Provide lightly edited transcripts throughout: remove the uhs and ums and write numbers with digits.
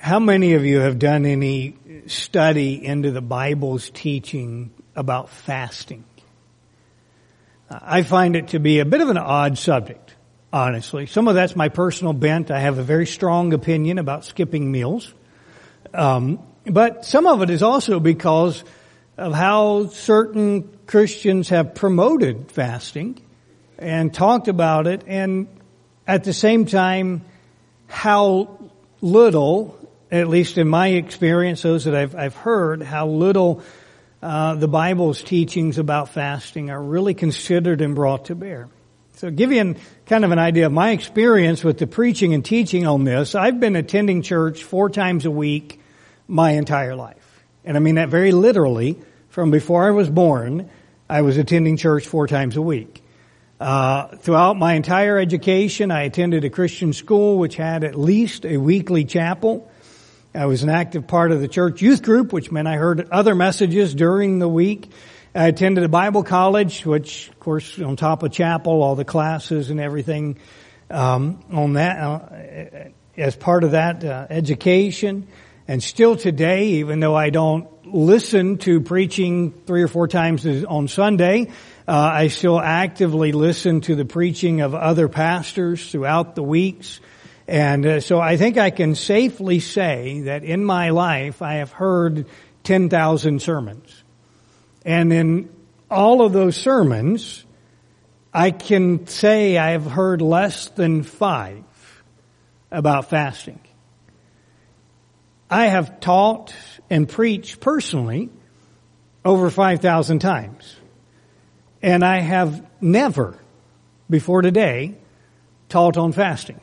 How many of you have done any study into the Bible's teaching about fasting? I find it to be a bit of an odd subject, honestly. Some of that's my personal bent. I have a very strong opinion about skipping meals. But some of it is also because of how certain Christians have promoted fasting and talked about it, and at the same time, how little, at least in my experience, those that I've heard, how little the Bible's teachings about fasting are really considered and brought to bear. So give you kind of an idea of my experience with the preaching and teaching on this. I've been attending church 4 times a week my entire life. And I mean that very literally. From before I was born, I was attending church 4 times a week. Throughout my entire education, I attended a Christian school which had at least a weekly chapel. I was an active part of the church youth group, which meant I heard other messages during the week. I attended a Bible college, which, of course, on top of chapel, all the classes and everything on that as part of that education. And still today, even though I don't listen to preaching 3 or 4 times on Sunday, I still actively listen to the preaching of other pastors throughout the weeks. And so I think I can safely say that in my life I have heard 10,000 sermons. And in all of those sermons, I can say I have heard less than 5 about fasting. I have taught and preached personally over 5,000 times. And I have never, before today, taught on fasting.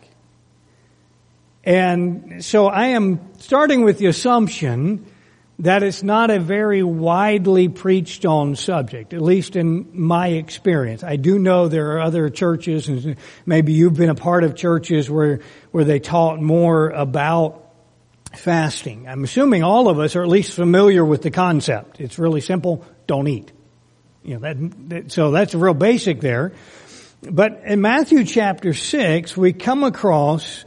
And so I am starting with the assumption that it's not a very widely preached on subject, at least in my experience. I do know there are other churches, and maybe you've been a part of churches where they taught more about fasting. I'm assuming all of us are at least familiar with the concept. It's really simple. Don't eat. So that's real basic there. But in Matthew chapter 6, we come across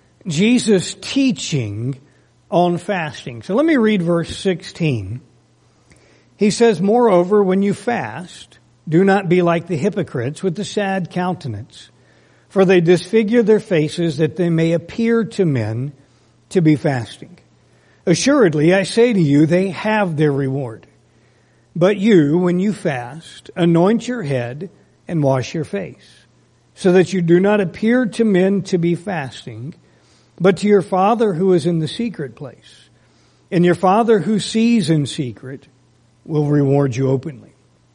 Jesus teaching on fasting. So let me read verse 16. He says, "Moreover, when you fast, do not be like the hypocrites with the sad countenance, for they disfigure their faces that they may appear to men to be fasting. Assuredly, I say to you, they have their reward. But you, when you fast, anoint your head and wash your face, so that you do not appear to men to be fasting, but to your Father who is in the secret place. And your Father who sees in secret will reward you openly."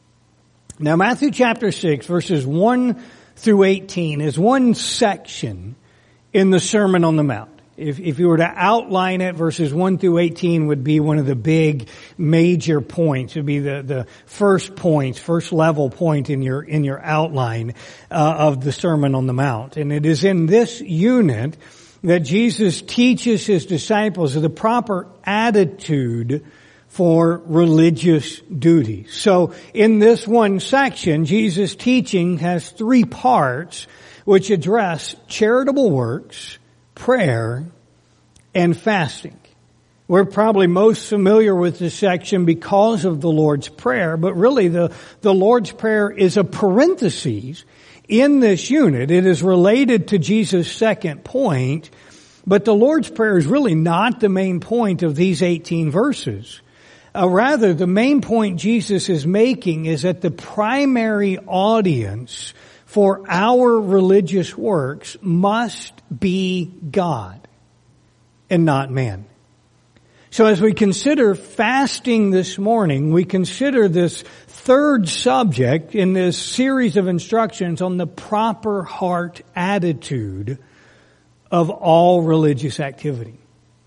Now, Matthew chapter 6, verses 1 through 18 is one section in the Sermon on the Mount. If you were to outline it, verses 1 through 18 would be one of the big major points. It would be the first points, first level point in your outline of the Sermon on the Mount. And it is in this unit that Jesus teaches his disciples the proper attitude for religious duty. So in this one section, Jesus' teaching has 3 parts which address charitable works, prayer, and fasting. We're probably most familiar with this section because of the Lord's Prayer, but really the Lord's Prayer is a parenthesis in this unit. It is related to Jesus' second point, but the Lord's Prayer is really not the main point of these 18 verses. Rather, the main point Jesus is making is that the primary audience for our religious works must be God and not man. So as we consider fasting this morning, we consider this third subject in this series of instructions on the proper heart attitude of all religious activity.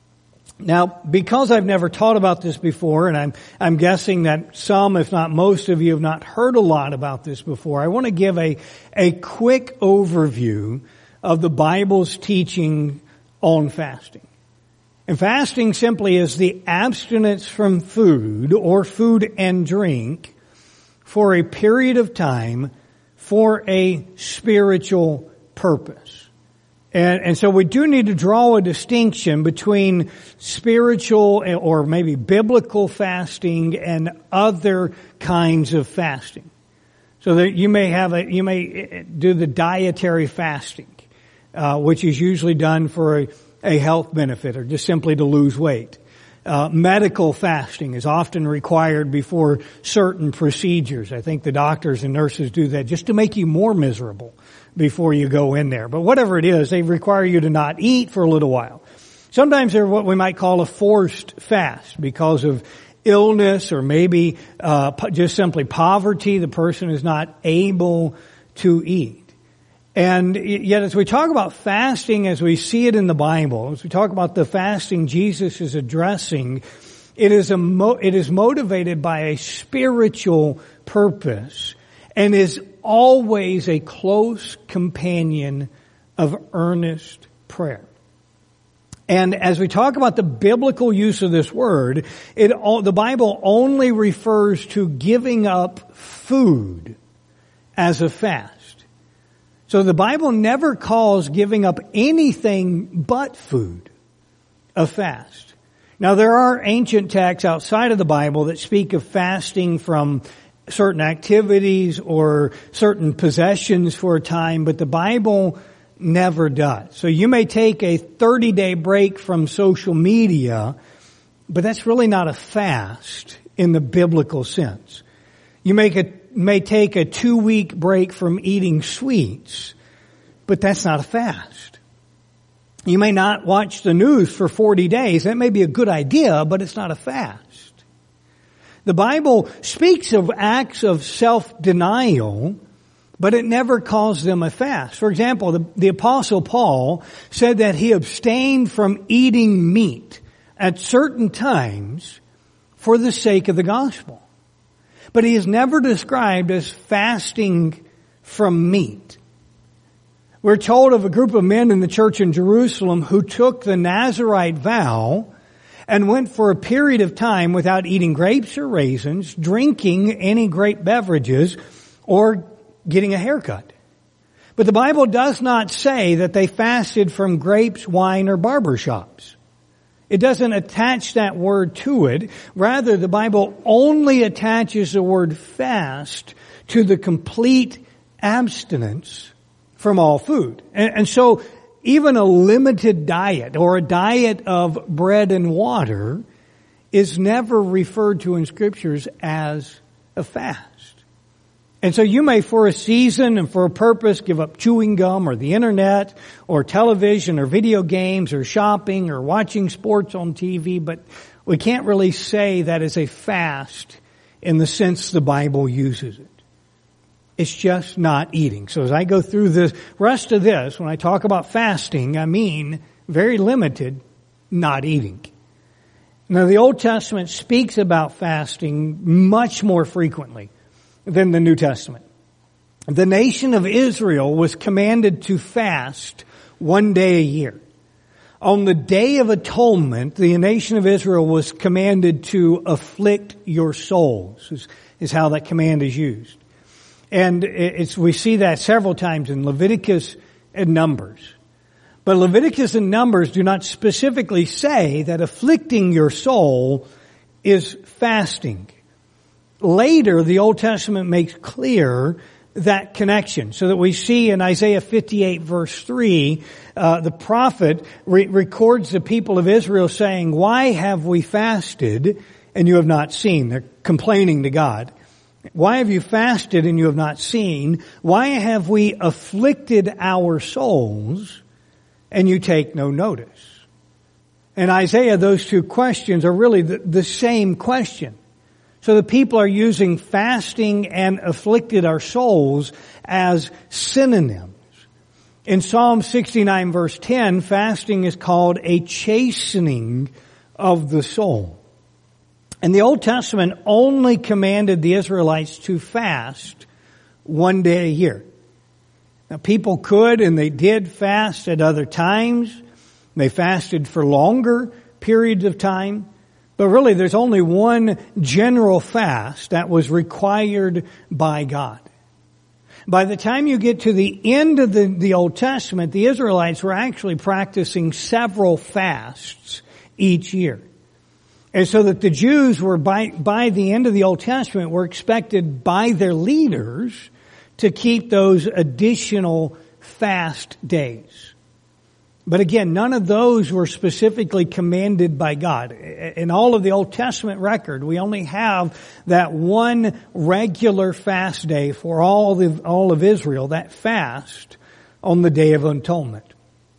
Now, because I've never taught about this before, and I'm guessing that some, if not most of you, have not heard a lot about this before, I want to give a quick overview of the Bible's teaching on fasting. And fasting simply is the abstinence from food or food and drink for a period of time for a spiritual purpose. And so we do need to draw a distinction between spiritual or maybe biblical fasting and other kinds of fasting. So that you may do the dietary fasting, which is usually done for a health benefit or just simply to lose weight. Medical fasting is often required before certain procedures. I think the doctors and nurses do that just to make you more miserable before you go in there. But whatever it is, they require you to not eat for a little while. Sometimes they're what we might call a forced fast because of illness or maybe just simply poverty. The person is not able to eat. And yet as we talk about fasting as we see it in the Bible, as we talk about the fasting Jesus is addressing, it is motivated by a spiritual purpose and is always a close companion of earnest prayer. And as we talk about the biblical use of this word, the Bible only refers to giving up food as a fast. So the Bible never calls giving up anything but food a fast. Now there are ancient texts outside of the Bible that speak of fasting from certain activities or certain possessions for a time, but the Bible never does. So you may take a 30-day break from social media, but that's really not a fast in the biblical sense. You may take a 2-week break from eating sweets, but that's not a fast. You may not watch the news for 40 days. That may be a good idea, but it's not a fast. The Bible speaks of acts of self-denial, but it never calls them a fast. For example, the Apostle Paul said that he abstained from eating meat at certain times for the sake of the gospel. But he is never described as fasting from meat. We're told of a group of men in the church in Jerusalem who took the Nazirite vow and went for a period of time without eating grapes or raisins, drinking any grape beverages, or getting a haircut. But the Bible does not say that they fasted from grapes, wine, or barbershops. It doesn't attach that word to it. Rather, the Bible only attaches the word fast to the complete abstinence from all food. And so even a limited diet or a diet of bread and water is never referred to in scriptures as a fast. And so you may for a season and for a purpose give up chewing gum or the internet or television or video games or shopping or watching sports on TV, but we can't really say that is a fast in the sense the Bible uses it. It's just not eating. So as I go through the rest of this, when I talk about fasting, I mean very limited, not eating. Now the Old Testament speaks about fasting much more frequently than the New Testament. The nation of Israel was commanded to fast one day a year. On the Day of Atonement, the nation of Israel was commanded to afflict your souls, is how that command is used. And we see that several times in Leviticus and Numbers. But Leviticus and Numbers do not specifically say that afflicting your soul is fasting. Later, the Old Testament makes clear that connection, so that we see in Isaiah 58 verse 3, the prophet records the people of Israel saying, "Why have we fasted and you have not seen?" They're complaining to God. "Why have you fasted and you have not seen? Why have we afflicted our souls and you take no notice?" In Isaiah, those two questions are really the same question. So the people are using fasting and afflicted our souls as synonyms. In Psalm 69 verse 10, fasting is called a chastening of the soul. And the Old Testament only commanded the Israelites to fast one day a year. Now people could and they did fast at other times. They fasted for longer periods of time. But really there's only one general fast that was required by God. By the time you get to the end of the Old Testament, the Israelites were actually practicing several fasts each year. And so that the Jews were, by the end of the Old Testament, were expected by their leaders to keep those additional fast days. But again, none of those were specifically commanded by God. In all of the Old Testament record, we only have that one regular fast day for all of Israel, that fast on the Day of Atonement.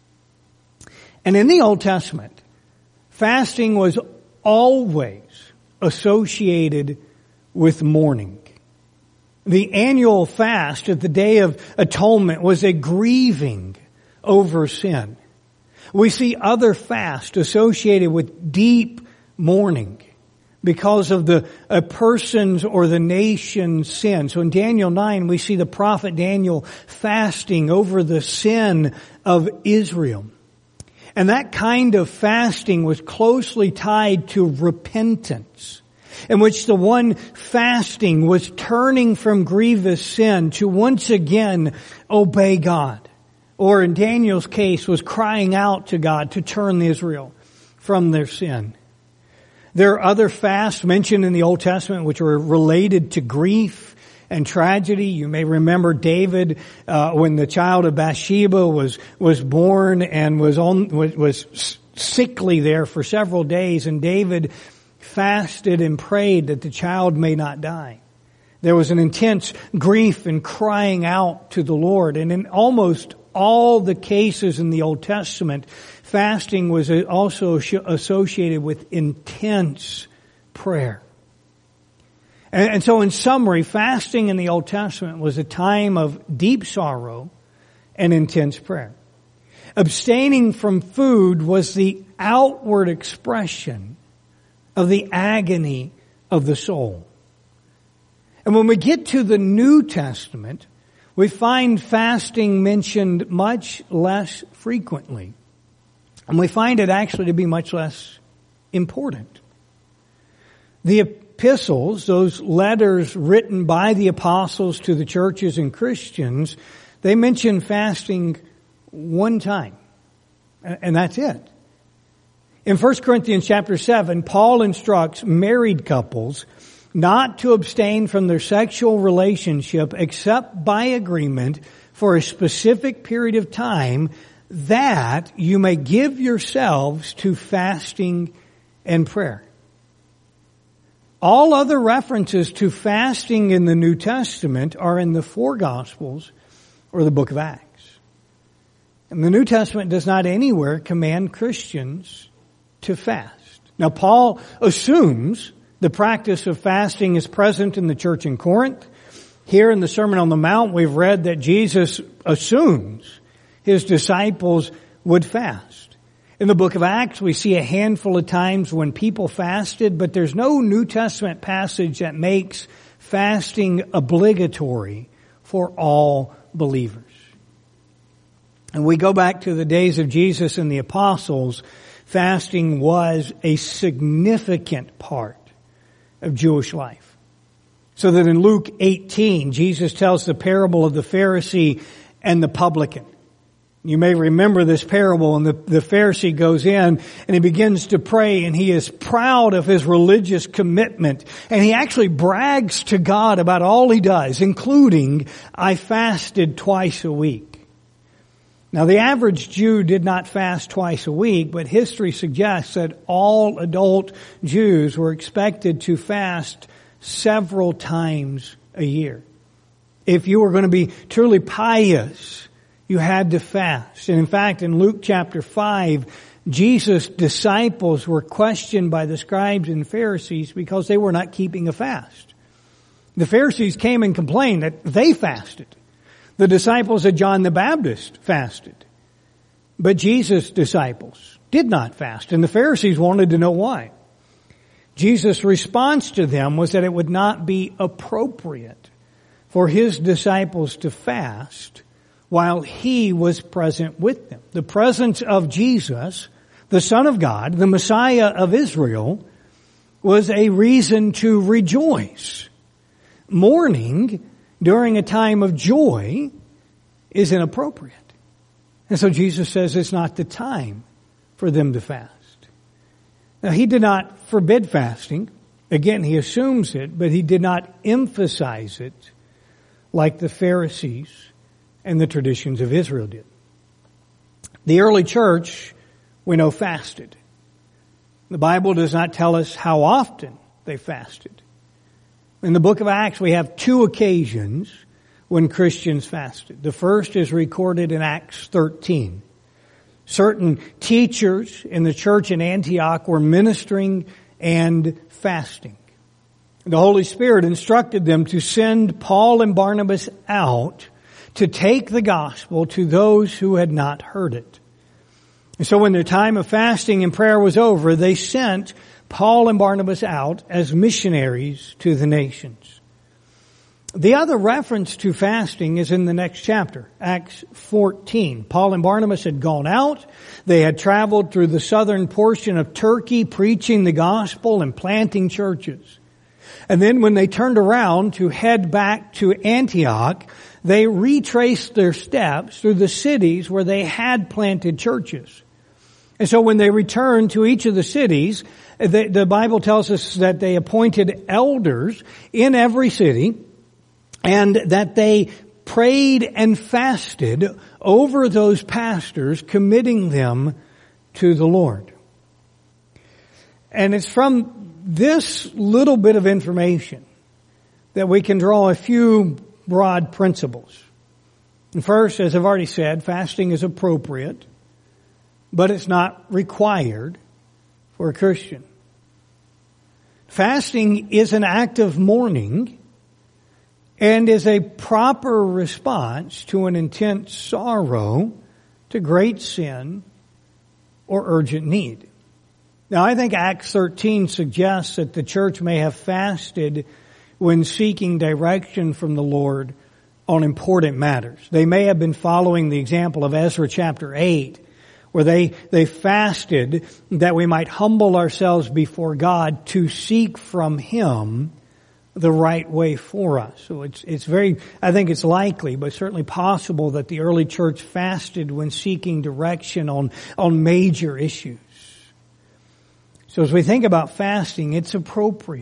And in the Old Testament, fasting was always associated with mourning. The annual fast at the Day of Atonement was a grieving over sin. We see other fasts associated with deep mourning because of a person's or the nation's sin. So in Daniel 9, we see the prophet Daniel fasting over the sin of Israel. And that kind of fasting was closely tied to repentance, in which the one fasting was turning from grievous sin to once again obey God. Or in Daniel's case, was crying out to God to turn Israel from their sin. There are other fasts mentioned in the Old Testament which were related to grief and tragedy. You may remember David, when the child of Bathsheba was born and was sickly there for several days, and David fasted and prayed that the child may not die. There was an intense grief and crying out to the Lord. And in almost all the cases in the Old Testament, fasting was also associated with intense prayer. And so in summary, fasting in the Old Testament was a time of deep sorrow and intense prayer. Abstaining from food was the outward expression of the agony of the soul. And when we get to the New Testament, we find fasting mentioned much less frequently. And we find it actually to be much less important. The epistles, those letters written by the apostles to the churches and Christians, they mention fasting one time. And that's it. In 1 Corinthians chapter 7, Paul instructs married couples not to abstain from their sexual relationship except by agreement for a specific period of time, that you may give yourselves to fasting and prayer. All other references to fasting in the New Testament are in the four Gospels or the book of Acts. And the New Testament does not anywhere command Christians to fast. Now, Paul assumes the practice of fasting is present in the church in Corinth. Here in the Sermon on the Mount, we've read that Jesus assumes his disciples would fast. In the book of Acts, we see a handful of times when people fasted, but there's no New Testament passage that makes fasting obligatory for all believers. And we go back to the days of Jesus and the apostles, fasting was a significant part of Jewish life. So that in Luke 18, Jesus tells the parable of the Pharisee and the publican. You may remember this parable, and the Pharisee goes in and he begins to pray, and he is proud of his religious commitment, and he actually brags to God about all he does, including, I fasted twice a week. Now, the average Jew did not fast twice a week, but history suggests that all adult Jews were expected to fast several times a year. If you were going to be truly pious, you had to fast. And in fact, in Luke chapter 5, Jesus' disciples were questioned by the scribes and Pharisees because they were not keeping a fast. The Pharisees came and complained that they fasted. The disciples of John the Baptist fasted. But Jesus' disciples did not fast, and the Pharisees wanted to know why. Jesus' response to them was that it would not be appropriate for his disciples to fast while he was present with them. The presence of Jesus, the Son of God, the Messiah of Israel, was a reason to rejoice. Mourning during a time of joy is inappropriate. And so Jesus says it's not the time for them to fast. Now, he did not forbid fasting. Again, he assumes it, but he did not emphasize it like the Pharisees and the traditions of Israel did. The early church, we know, fasted. The Bible does not tell us how often they fasted. In the book of Acts, we have 2 occasions when Christians fasted. The first is recorded in Acts 13. Certain teachers in the church in Antioch were ministering and fasting. The Holy Spirit instructed them to send Paul and Barnabas out to take the gospel to those who had not heard it. And so when their time of fasting and prayer was over, they sent Paul and Barnabas out as missionaries to the nations. The other reference to fasting is in the next chapter, Acts 14. Paul and Barnabas had gone out. They had traveled through the southern portion of Turkey, preaching the gospel and planting churches. And then when they turned around to head back to Antioch, they retraced their steps through the cities where they had planted churches. And so when they returned to each of the cities, the Bible tells us that they appointed elders in every city, and that they prayed and fasted over those pastors, committing them to the Lord. And it's from this little bit of information that we can draw a few broad principles. And first, as I've already said, fasting is appropriate, but it's not required for a Christian. Fasting is an act of mourning and is a proper response to an intense sorrow, to great sin, or urgent need. Now, I think Acts 13 suggests that the church may have fasted when seeking direction from the Lord on important matters. They may have been following the example of Ezra chapter 8, where they fasted that we might humble ourselves before God to seek from Him the right way for us. So it's very, I think it's likely, but certainly possible that the early church fasted when seeking direction on major issues. So as we think about fasting, it's appropriate.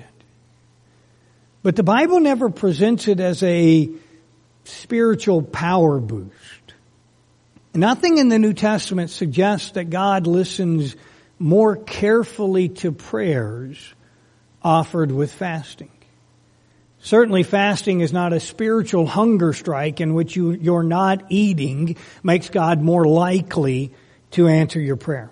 But the Bible never presents it as a spiritual power boost. Nothing in the New Testament suggests that God listens more carefully to prayers offered with fasting. Certainly fasting is not a spiritual hunger strike in which you're not eating makes God more likely to answer your prayer.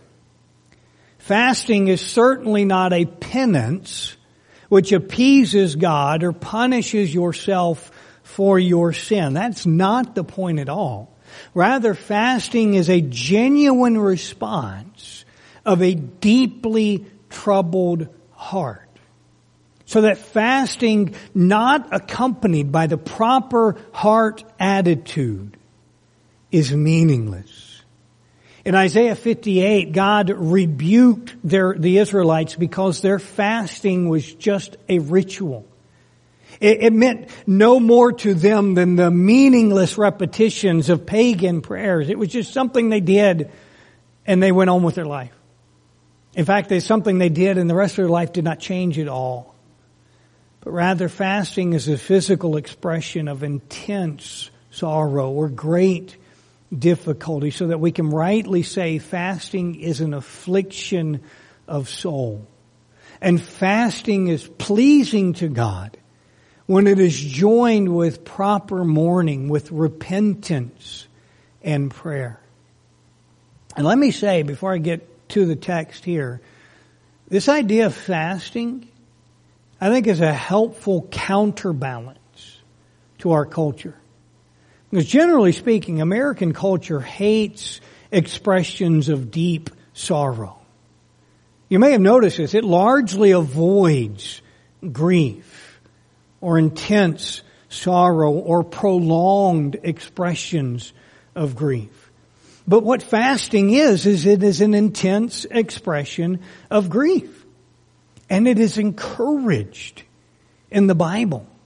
Fasting is certainly not a penance which appeases God or punishes yourself for your sin. That's not the point at all. Rather, fasting is a genuine response of a deeply troubled heart. So that fasting not accompanied by the proper heart attitude is meaningless. In Isaiah 58, God rebuked the Israelites because their fasting was just a ritual. It meant no more to them than the meaningless repetitions of pagan prayers. It was just something they did and they went on with their life. In fact, it's something they did and the rest of their life did not change at all. But rather, fasting is a physical expression of intense sorrow or great difficulty, so that we can rightly say fasting is an affliction of soul. And fasting is pleasing to God when it is joined with proper mourning, with repentance and prayer. And let me say, before I get to the text here, this idea of fasting, I think, is a helpful counterbalance to our culture. Because generally speaking, American culture hates expressions of deep sorrow. You may have noticed this. It largely avoids grief or intense sorrow or prolonged expressions of grief. But what fasting is it is an intense expression of grief. And it is encouraged in the Bible.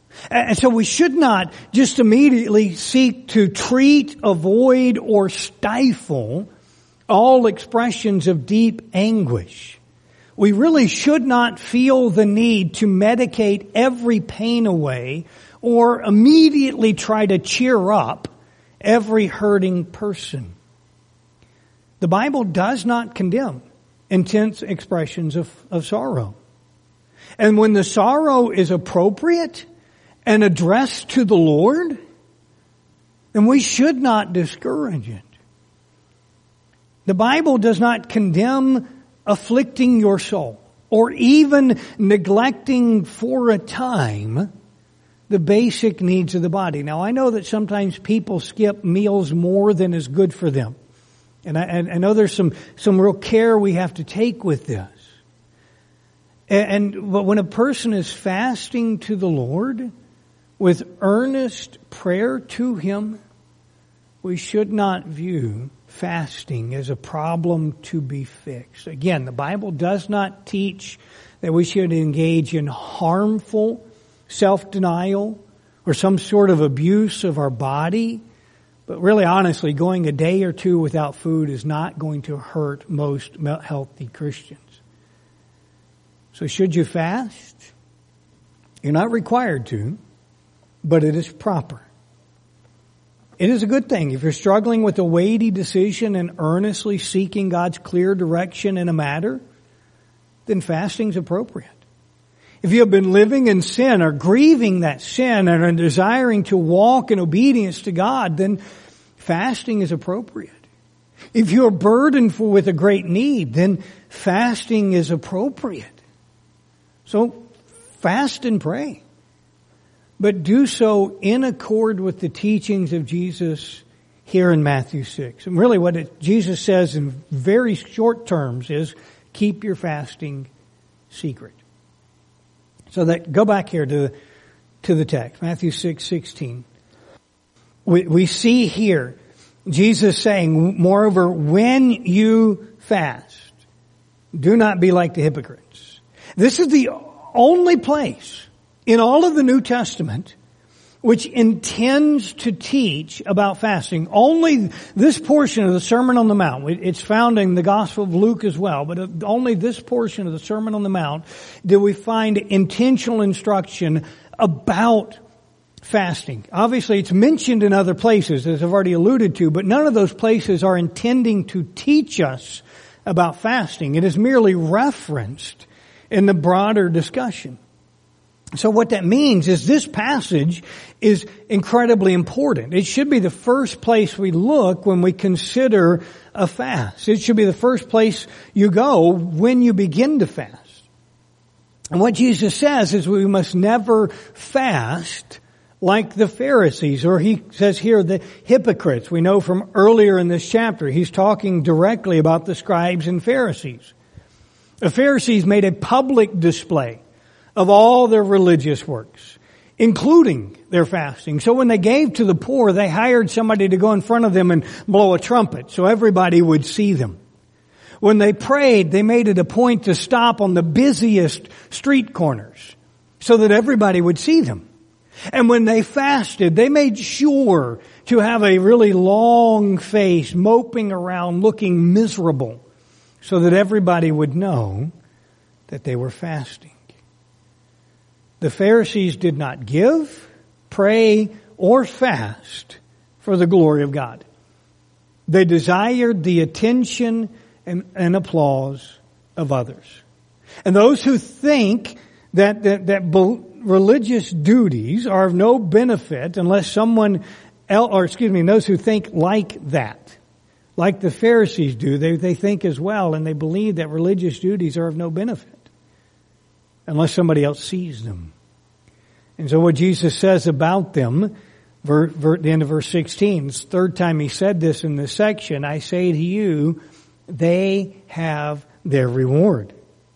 And so we should not just immediately seek to treat, avoid, or stifle all expressions of deep anguish. We really should not feel the need to medicate every pain away or immediately try to cheer up every hurting person. The Bible does not condemn intense expressions of sorrow. And when the sorrow is appropriate and addressed to the Lord, then we should not discourage it. The Bible does not condemn afflicting your soul or even neglecting for a time the basic needs of the body. Now, I know that sometimes people skip meals more than is good for them. And I know there's some real care we have to take with this. But when a person is fasting to the Lord with earnest prayer to Him, we should not view fasting as a problem to be fixed. Again, the Bible does not teach that we should engage in harmful self-denial or some sort of abuse of our body. But really, honestly, going a day or two without food is not going to hurt most healthy Christians. So should you fast? You're not required to, but it is proper. It is a good thing. If you're struggling with a weighty decision and earnestly seeking God's clear direction in a matter, then fasting is appropriate. If you have been living in sin or grieving that sin and are desiring to walk in obedience to God, then fasting is appropriate. If you are burdened with a great need, then fasting is appropriate. So fast and pray. But do so in accord with the teachings of Jesus here in Matthew 6. And really what Jesus says in very short terms is, keep your fasting secret. So go back here to the text, Matthew 6:16. We see here Jesus saying, moreover, when you fast, do not be like the hypocrites. This is the only place in all of the New Testament which intends to teach about fasting. Only this portion of the Sermon on the Mount, it's found in the Gospel of Luke as well, but only this portion of the Sermon on the Mount do we find intentional instruction about fasting. Obviously, it's mentioned in other places, as I've already alluded to, but none of those places are intending to teach us about fasting. It is merely referenced in the broader discussion. So what that means is this passage is incredibly important. It should be the first place we look when we consider a fast. It should be the first place you go when you begin to fast. And what Jesus says is we must never fast like the Pharisees, or he says here the hypocrites. We know from earlier in this chapter, he's talking directly about the scribes and Pharisees. The Pharisees made a public display of all their religious works, including their fasting. So when they gave to the poor, they hired somebody to go in front of them and blow a trumpet so everybody would see them. When they prayed, they made it a point to stop on the busiest street corners so that everybody would see them. And when they fasted, they made sure to have a really long face, moping around, looking miserable, so that everybody would know that they were fasting. The Pharisees did not give, pray, or fast for the glory of God. They desired the attention and applause of others. And those who think that religious duties are of no benefit unless someone else, those who think like that, like the Pharisees do, they think as well, and they believe that religious duties are of no benefit unless somebody else sees them. And so what Jesus says about them, the end of verse 16, it's the third time he said this in this section, I say to you, they have their reward.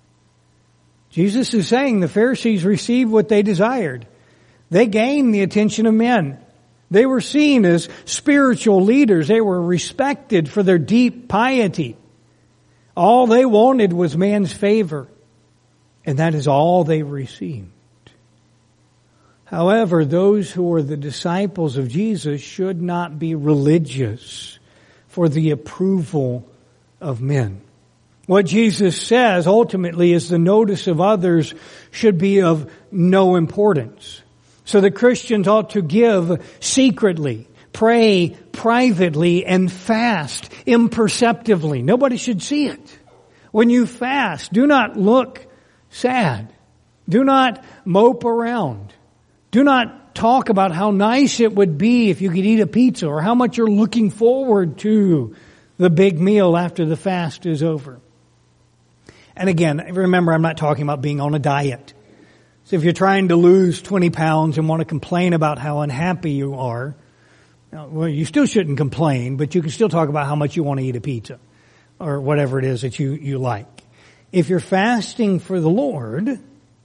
Jesus is saying the Pharisees received what they desired. They gained the attention of men. They were seen as spiritual leaders. They were respected for their deep piety. All they wanted was man's favor. And that is all they received. However, those who are the disciples of Jesus should not be religious for the approval of men. What Jesus says ultimately is the notice of others should be of no importance. So the Christians ought to give secretly, pray privately, and fast imperceptibly. Nobody should see it. When you fast, do not look sad. Do not mope around. Do not talk about how nice it would be if you could eat a pizza or how much you're looking forward to the big meal after the fast is over. And again, remember, I'm not talking about being on a diet. So if you're trying to lose 20 pounds and want to complain about how unhappy you are, well, you still shouldn't complain, but you can still talk about how much you want to eat a pizza or whatever it is that you like. If you're fasting for the Lord,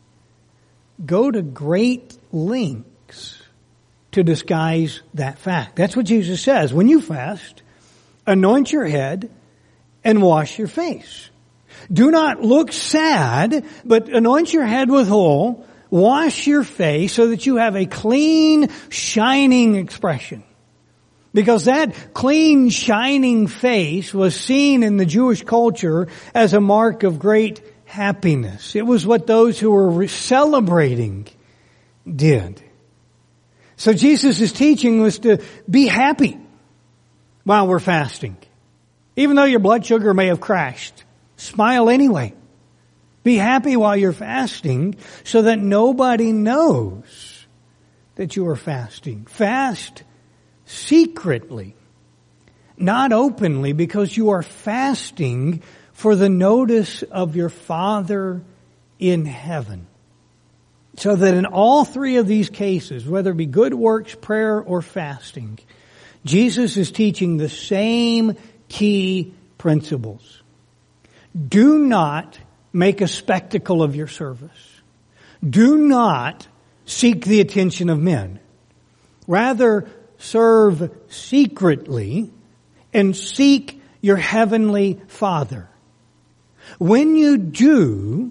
go to great lengths to disguise that fact. That's what Jesus says. When you fast, anoint your head and wash your face. Do not look sad, but anoint your head with oil, wash your face so that you have a clean, shining expression. Because that clean, shining face was seen in the Jewish culture as a mark of great happiness. It was what those who were celebrating did. So Jesus' teaching was to be happy while we're fasting. Even though your blood sugar may have crashed, smile anyway. Be happy while you're fasting so that nobody knows that you are fasting. Fast secretly, not openly, because you are fasting for the notice of your Father in heaven. So that in all three of these cases, whether it be good works, prayer, or fasting, Jesus is teaching the same key principles. Do not make a spectacle of your service. Do not seek the attention of men. Rather, serve secretly and seek your heavenly Father. When you do,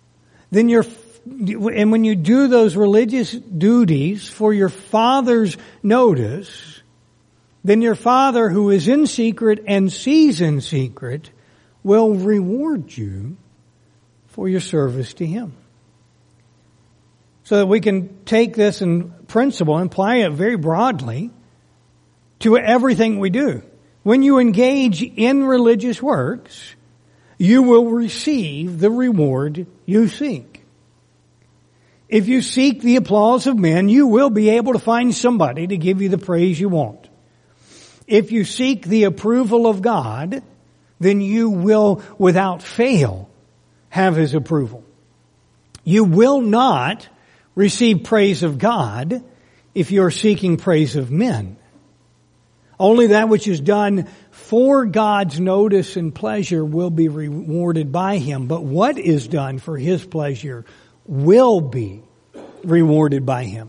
and when you do those religious duties for your Father's notice, then your Father who is in secret and sees in secret will reward you for your service to Him. So that we can take this in principle and apply it very broadly to everything we do. When you engage in religious works, you will receive the reward you seek. If you seek the applause of men, you will be able to find somebody to give you the praise you want. If you seek the approval of God, then you will, without fail, have His approval. You will not receive praise of God if you are seeking praise of men. Only that which is done for God's notice and pleasure will be rewarded by Him. But what is done for His pleasure will be rewarded by Him.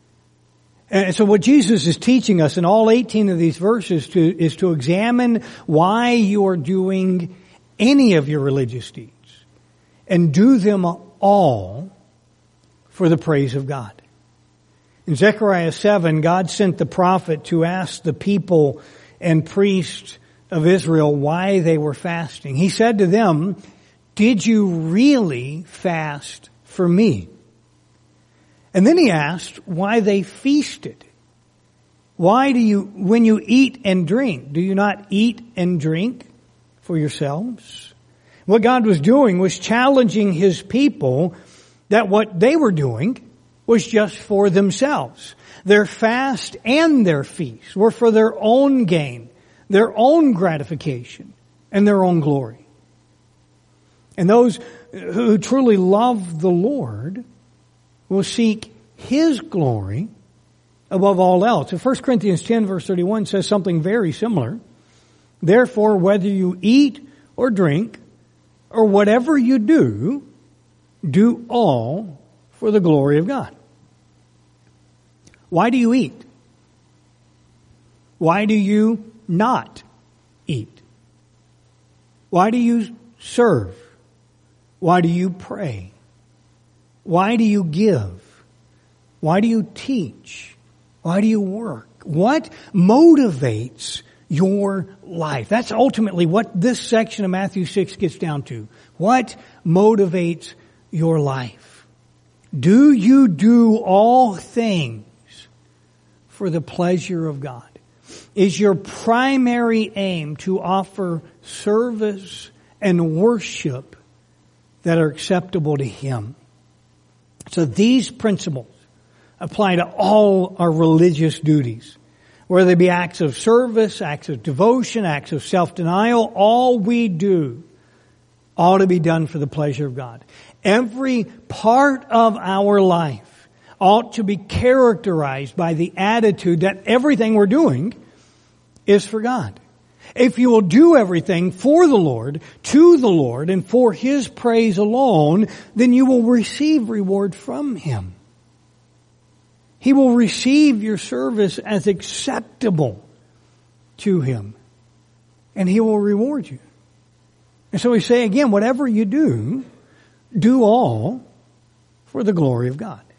And so what Jesus is teaching us in all 18 of these verses is to examine why you are doing any of your religious deeds and do them all for the praise of God. In Zechariah 7, God sent the prophet to ask the people and priests of Israel why they were fasting. He said to them, "Did you really fast for me?" And then he asked why they feasted. Why do you, when you eat and drink, do you not eat and drink for yourselves? What God was doing was challenging His people that what they were doing was just for themselves. Their fast and their feast were for their own gain, their own gratification, and their own glory. And those who truly love the Lord will seek His glory above all else. And 1 Corinthians 10 verse 31 says something very similar. Therefore, whether you eat or drink or whatever you do, do all for the glory of God. Why do you eat? Why do you not eat? Why do you serve? Why do you pray? Why do you give? Why do you teach? Why do you work? What motivates your life? That's ultimately what this section of Matthew 6 gets down to. What motivates your life? Do you do all things for the pleasure of God? Is your primary aim to offer service and worship that are acceptable to Him? So these principles apply to all our religious duties. Whether they be acts of service, acts of devotion, acts of self-denial, all we do ought to be done for the pleasure of God. Every part of our life ought to be characterized by the attitude that everything we're doing is for God. If you will do everything for the Lord, to the Lord, and for His praise alone, then you will receive reward from Him. He will receive your service as acceptable to Him. And He will reward you. And so we say again, whatever you do, do all for the glory of God.